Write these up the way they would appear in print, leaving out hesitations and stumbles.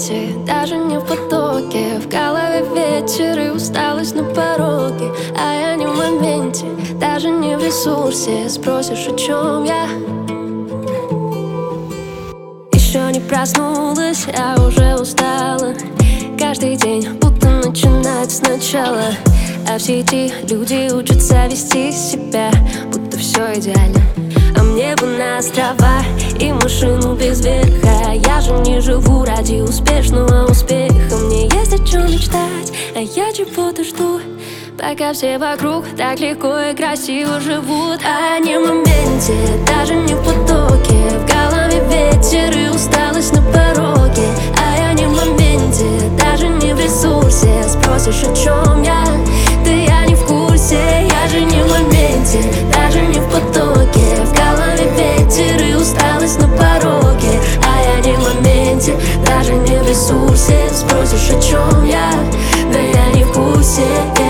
моменте, даже не в потоке. В голове ветер и усталость на пороге. А я не в моменте, даже не в ресурсе. Спросишь, о чем я? Еще не проснулась, я уже устала. Каждый день будто начинать сначала. А в сети люди учатся вести себя, будто все идеально. А мне бы на острова и машину без верха. Я же не живу ради успешного успеха. Мне есть о чем мечтать, а я чего-то жду, пока все вокруг так легко и красиво живут. А не в моменте, даже не в потоке. В голове ветер и усталость на пороге. А я не в моменте, даже не в ресурсе. Спросишь, о чем я? Да я не в курсе. Я же не в моменте, даже не в потоке. В голове ветер и усталость на пороге. А я не в моменте, даже не в ресурсе. Спросишь, о чем я? Да я не в курсе.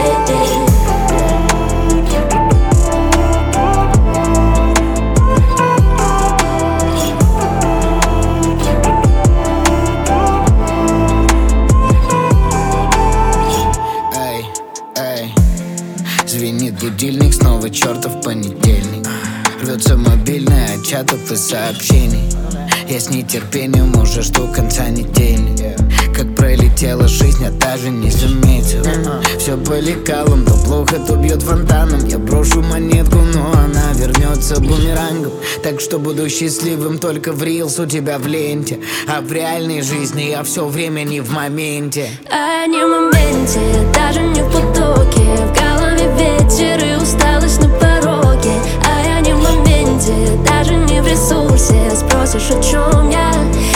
Звенит будильник, снова чертов понедельник. Рвется мобильный от чатов и сообщений. Я с нетерпением уже жду конца недели. Как пролетела жизнь, я даже не заметил. Все по лекалам, то плохо, то бьет фонтаном. Я брошу монетку, но она вернется бумерангом. Так что буду счастливым только в рилс у тебя в ленте. А в реальной жизни я все время не в моменте. А не в моменте, даже не в потоке. В голове ветер и усталость на пороге. А я не в моменте, даже не в ресурсе. Спросишь, о чем я?